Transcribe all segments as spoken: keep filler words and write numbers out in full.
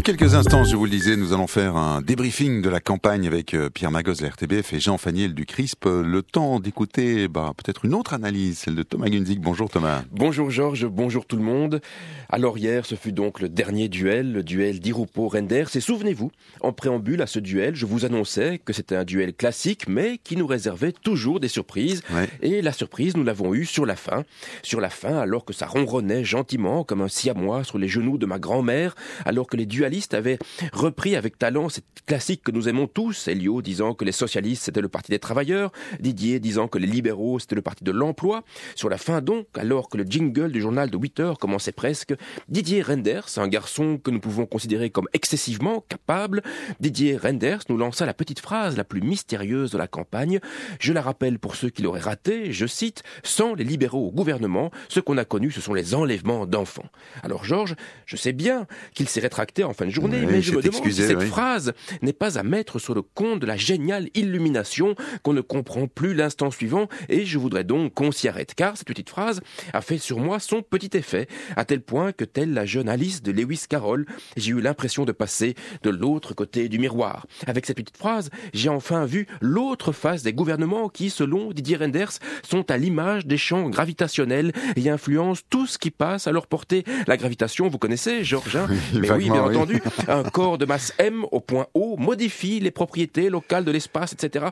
quelques instants, je vous le disais, nous allons faire un débriefing de la campagne avec Pierre Magos de la R T B F et Jean Faniel du C R I S P. Le temps d'écouter bah, peut-être une autre analyse, celle de Thomas Gunzig. Bonjour Thomas. Bonjour Georges, bonjour tout le monde. Alors hier, ce fut donc le dernier duel, le duel Di Rupo-Renders. Et souvenez-vous, en préambule à ce duel, je vous annonçais que c'était un duel classique, mais qui nous réservait toujours des surprises. Ouais. Et la surprise, nous l'avons eue sur la fin. Sur la fin, alors que ça ronronnait gentiment, comme un siamois sur les genoux de ma grand-mère, alors que les dualistes avaient repris avec talent cette classique que nous aimons tous, Elio disant que les socialistes c'était le parti des travailleurs, Didier disant que les libéraux c'était le parti de l'emploi. Sur la fin donc, alors que le jingle du journal de huit heures commençait presque, Didier Renders, un garçon que nous pouvons considérer comme excessivement capable, Didier Renders nous lança la petite phrase la plus mystérieuse de la campagne. Je la rappelle pour ceux qui l'auraient raté, je cite, « Sans les libéraux au gouvernement, ce qu'on a connu ce sont les enlèvements d'enfants ». Alors Georges, je sais bien qu'il s'est rétracté en fin de journée, oui, mais je me demande excusé, si cette oui. phrase n'est pas à mettre sur le compte de la géniale illumination qu'on ne comprend plus l'instant suivant, et je voudrais donc qu'on s'y arrête, car cette petite phrase a fait sur moi son petit effet, à tel point que, telle la jeune Alice de Lewis Carroll, j'ai eu l'impression de passer de l'autre côté du miroir. Avec cette petite phrase, j'ai enfin vu l'autre face des gouvernements qui, selon Didier Renders, sont à l'image des champs gravitationnels et influencent tout ce qui passe à leur portée. La gravitation, vous connaissez, Georges, hein ? Oui, mais oui, bien oui. entendu, un corps de masse M au point O modifie les propriétés locales de l'espace, et cetera.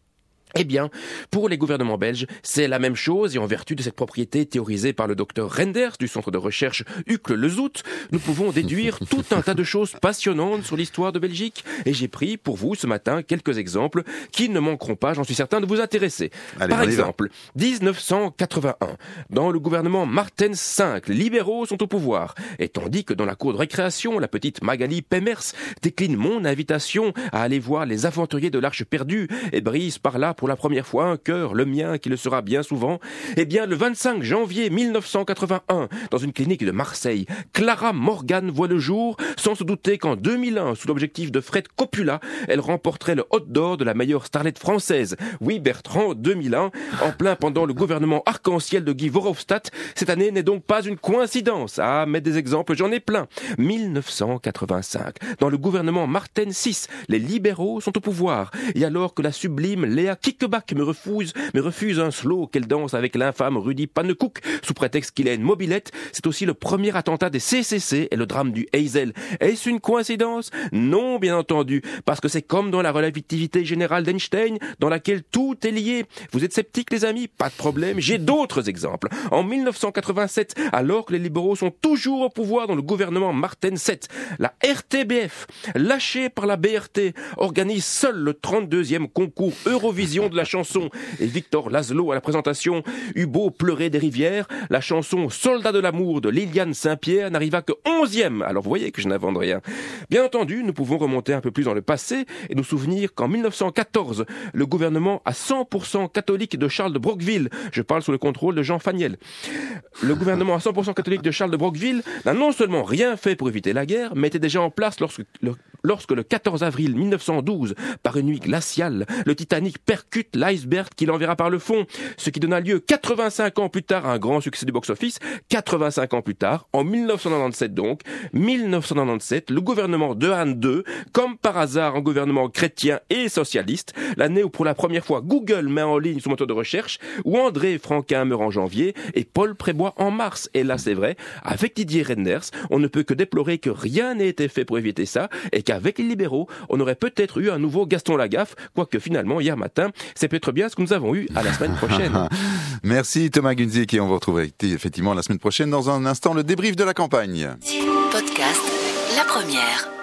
Eh bien, pour les gouvernements belges, c'est la même chose et en vertu de cette propriété théorisée par le docteur Renders du centre de recherche Uccle-Le-Zout, nous pouvons déduire tout un tas de choses passionnantes sur l'histoire de Belgique. Et j'ai pris pour vous ce matin quelques exemples qui ne manqueront pas, j'en suis certain, de vous intéresser. Allez, par exemple, dix-neuf cent quatre-vingt-un, dans le gouvernement Martens cinq, les libéraux sont au pouvoir. Et tandis que dans la cour de récréation, la petite Magali Pemers décline mon invitation à aller voir les aventuriers de l'Arche perdue et brise par là pour la première fois un cœur, le mien, qui le sera bien souvent, eh bien, le vingt-cinq janvier mille neuf cent quatre-vingt-un, dans une clinique de Marseille, Clara Morgan voit le jour, sans se douter qu'en deux mille un, sous l'objectif de Fred Coppola, elle remporterait le Hot d'or de la meilleure starlette française. Oui, Bertrand, deux mille un, en plein pendant le gouvernement arc-en-ciel de Guy Verhofstadt. Cette année n'est donc pas une coïncidence. Ah, mais des exemples, j'en ai plein. mille neuf cent quatre-vingt-cinq, dans le gouvernement Martens six, les libéraux sont au pouvoir. Et alors que la sublime Léa Kickebach me refuse, me refuse un slow qu'elle danse avec l'infâme Rudy Pannekoek sous prétexte qu'il a une mobilette, c'est aussi le premier attentat des C C C et le drame du Heysel. Est-ce une coïncidence ? Non, bien entendu, parce que c'est comme dans la relativité générale d'Einstein, dans laquelle tout est lié. Vous êtes sceptiques, les amis ? Pas de problème, j'ai d'autres exemples. En mille neuf cent quatre-vingt-sept, alors que les libéraux sont toujours au pouvoir dans le gouvernement Martens sept, la R T B F, lâchée par la B R T, organise seule le trente-deuxième concours Eurovision de la chanson, et Victor Laszlo à la présentation eut beau pleurer des rivières, la chanson Soldat de l'amour de Liliane Saint-Pierre n'arriva que onzième. Alors vous voyez que je n'invente rien. Bien entendu, nous pouvons remonter un peu plus dans le passé et nous souvenir qu'en mille neuf cent quatorze, le gouvernement à cent pour cent catholique de Charles de Broqueville, je parle sous le contrôle de Jean Faniel, le gouvernement à cent pour cent catholique de Charles de Broqueville n'a non seulement rien fait pour éviter la guerre, mais était déjà en place lorsque le, lorsque le quatorze avril mille neuf cent douze, par une nuit glaciale, le Titanic percute l'iceberg qui l'enverra par le fond, ce qui donna lieu quatre-vingt-cinq ans plus tard à un grand succès du box-office. quatre-vingt-cinq ans plus tard, en mille neuf cent quatre-vingt-dix-sept donc, mille neuf cent quatre-vingt-dix-sept, le gouvernement de Hahn deux, comme par hasard un gouvernement chrétien et socialiste, l'année où pour la première fois Google met en ligne son moteur de recherche, où André Franquin meurt en janvier et Paul Prébois en mars. Et là c'est vrai, avec Didier Renders, on ne peut que déplorer que rien n'ait été fait pour éviter ça, et qu'avec les libéraux, on aurait peut-être eu un nouveau Gaston Lagaffe, quoique finalement hier matin, c'est peut-être bien ce que nous avons eu. À la semaine prochaine. Merci Thomas Gunzig et on vous retrouve effectivement la semaine prochaine. Dans un instant, le débrief de la campagne. Podcast La Première.